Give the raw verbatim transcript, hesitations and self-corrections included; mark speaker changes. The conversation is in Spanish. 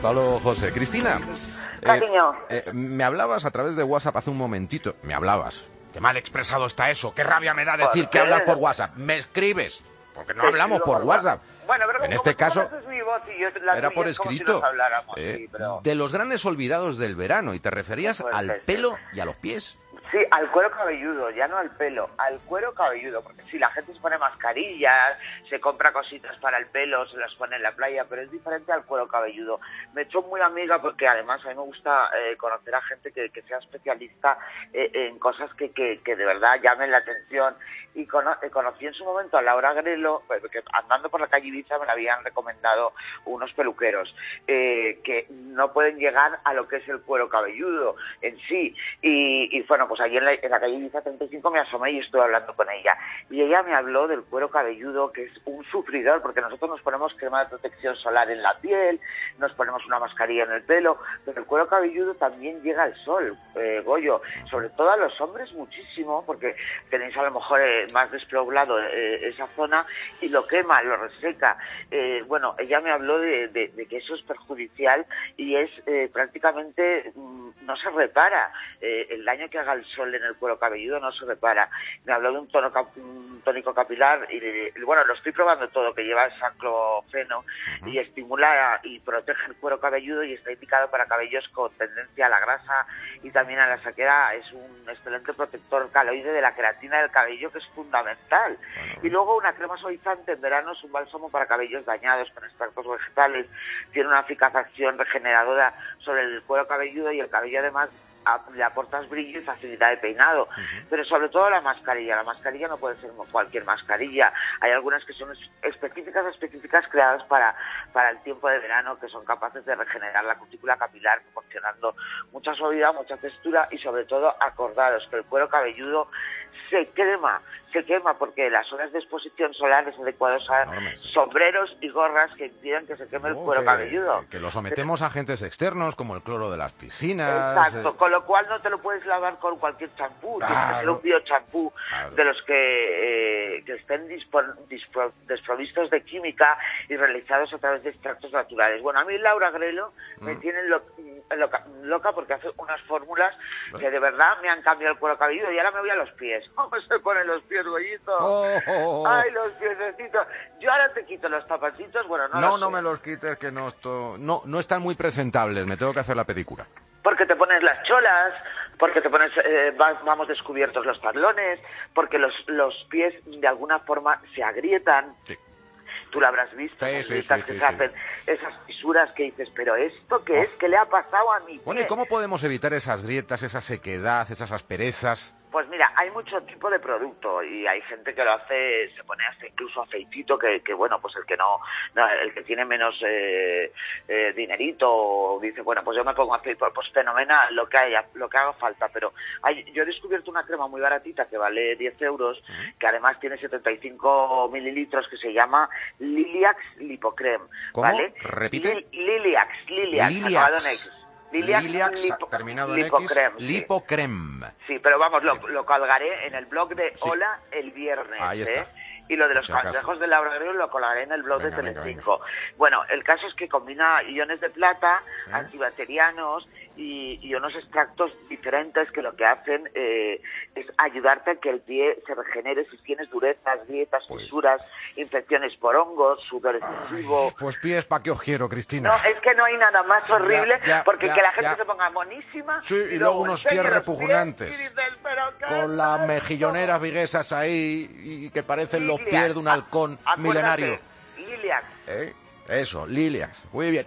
Speaker 1: Hasta luego, José. Cristina,
Speaker 2: Cariño.
Speaker 1: eh, eh, me hablabas a través de WhatsApp hace un momentito. Me hablabas. Qué mal expresado está eso. Qué rabia me da decir que hablas por WhatsApp. Me escribes. Porque no hablamos por WhatsApp.
Speaker 2: Bueno, pero
Speaker 1: en este caso
Speaker 2: mi voz y yo la
Speaker 1: era por escrito.
Speaker 2: Si
Speaker 1: eh,
Speaker 2: sí, pero...
Speaker 1: De los grandes olvidados del verano. Y te referías al
Speaker 2: ser.
Speaker 1: pelo y a los pies.
Speaker 2: Sí, al cuero cabelludo, ya no al pelo, al cuero cabelludo, porque sí, la gente se pone mascarillas, se compra cositas para el pelo, se las pone en la playa, pero es diferente al cuero cabelludo. Me he hecho muy amiga porque además a mí me gusta eh, conocer a gente que, que sea especialista eh, en cosas que, que, que de verdad llamen la atención. Y cono eh, conocí en su momento a Laura Grelo, que andando por la calle Ibiza me la habían recomendado unos peluqueros eh, que no pueden llegar a lo que es el cuero cabelludo en sí. Y, y bueno, pues allí en la, en la calle Ibiza treinta y cinco me asomé y estuve hablando con ella. Y ella me habló del cuero cabelludo, que es un sufridor, porque nosotros nos ponemos crema de protección solar en la piel, nos ponemos una mascarilla en el pelo, pero el cuero cabelludo también llega al sol, eh, Goyo. Sobre todo a los hombres muchísimo, porque tenéis a lo mejor eh, más despoblado eh, esa zona y lo quema, lo reseca. Eh, bueno, ella me habló de, de, de que eso es perjudicial y es eh, prácticamente mm, no se repara. Eh, el daño que haga el sol en el cuero cabelludo no se repara. Me habló de un, tono cap un tónico capilar y, de, y bueno, lo estoy probando todo, que lleva el saclofeno uh-huh. y estimula y protege el cuero cabelludo y está indicado para cabellos con tendencia a la grasa y también a la sequedad. Es un excelente protector caloide de la queratina del cabello, que es fundamental. Bueno. Y luego una crema suavizante en verano es un bálsamo para cabellos dañados con extractos vegetales. Tiene una eficaz acción regeneradora sobre el cuero cabelludo y el cabello además le aportas brillo y facilidad de peinado, uh-huh. pero sobre todo la mascarilla. La mascarilla no puede ser cualquier mascarilla. Hay algunas que son específicas, específicas creadas para, para el tiempo de verano, que son capaces de regenerar la cutícula capilar, proporcionando mucha suavidad, mucha textura y sobre todo acordaros que el cuero cabelludo se quema, se quema porque las horas de exposición solar es adecuado a enormes. Sombreros y gorras que impiden que se queme oh, el cuero
Speaker 1: que,
Speaker 2: cabelludo.
Speaker 1: Que lo sometemos a agentes externos como el cloro de las piscinas.
Speaker 2: Exacto, eh... con lo cual no te lo puedes lavar con cualquier champú,
Speaker 1: claro.
Speaker 2: Tienes que ser un biochampú
Speaker 1: claro.
Speaker 2: de los que, eh, que estén desprovistos de química y realizados a través de extractos naturales. Bueno, a mí Laura Grelo mm. me tiene lo, loca, loca porque hace unas fórmulas bueno. que de verdad me han cambiado el cuero cabelludo y ahora me voy a los pies. ¿Cómo se ponen los pies, Goyito?
Speaker 1: Oh, oh, oh.
Speaker 2: Ay, los piececitos. Yo ahora te quito los tapacitos, bueno, no
Speaker 1: No, no me los quites, que no, esto, no, no están muy presentables, me tengo que hacer la pedicura.
Speaker 2: Porque te pones las cholas, porque te pones, eh, vamos descubiertos los talones, porque los, los pies de alguna forma se agrietan. Sí. Tú lo habrás visto,
Speaker 1: sí, sí,
Speaker 2: sí,
Speaker 1: sí,
Speaker 2: que
Speaker 1: sí,
Speaker 2: se hacen
Speaker 1: sí.
Speaker 2: esas fisuras que dices, pero ¿esto qué oh. es? ¿Qué le ha pasado a mi pie?
Speaker 1: Bueno, ¿y cómo podemos evitar esas grietas, esa sequedad, esas asperezas?
Speaker 2: Pues mira, hay mucho tipo de producto y hay gente que lo hace, se pone hasta incluso aceitito, que, que bueno, pues el que no, no el que tiene menos eh, eh, dinerito, dice, bueno, pues yo me pongo aceite, pues fenomenal, lo que haya, lo que haga falta, pero hay, yo he descubierto una crema muy baratita que vale diez euros, uh-huh. que además tiene setenta y cinco mililitros, que se llama Liliax Lipocreme,
Speaker 1: ¿cómo?
Speaker 2: ¿vale?
Speaker 1: ¿Repite?
Speaker 2: Lil, Liliax, Liliax,
Speaker 1: Liliax.
Speaker 2: Liliax,
Speaker 1: Liliax
Speaker 2: lipo,
Speaker 1: terminado en
Speaker 2: Lipocreme,
Speaker 1: X,
Speaker 2: sí.
Speaker 1: Lipocreme.
Speaker 2: Sí, pero vamos, lo, lo colgaré en el blog de
Speaker 1: sí.
Speaker 2: Hola el viernes.
Speaker 1: Ahí está.
Speaker 2: ¿eh? Y lo de los
Speaker 1: si
Speaker 2: consejos
Speaker 1: acaso.
Speaker 2: de Laura Grelo lo colgaré en el blog
Speaker 1: venga,
Speaker 2: de Telecinco. Bueno, el caso es que combina iones de plata, ¿eh? antibacterianos y, y unos extractos diferentes que lo que hacen eh, es ayudarte a que el pie se regenere si tienes durezas, grietas, pues. fisuras, infecciones por hongos, sudor excesivo.
Speaker 1: Pues pies, ¿para qué os quiero, Cristina?
Speaker 2: No, es que no hay nada más horrible
Speaker 1: ya, ya,
Speaker 2: porque
Speaker 1: ya,
Speaker 2: que la gente
Speaker 1: ya.
Speaker 2: se ponga monísima.
Speaker 1: Sí, y, y luego unos pies repugnantes.
Speaker 2: Pies, dices,
Speaker 1: con las mejilloneras viguesas ahí y que parecen
Speaker 2: Liliax.
Speaker 1: los pies de un halcón
Speaker 2: Acuérdate,
Speaker 1: milenario.
Speaker 2: Liliax.
Speaker 1: ¿Eh? Eso, Liliax. Muy bien.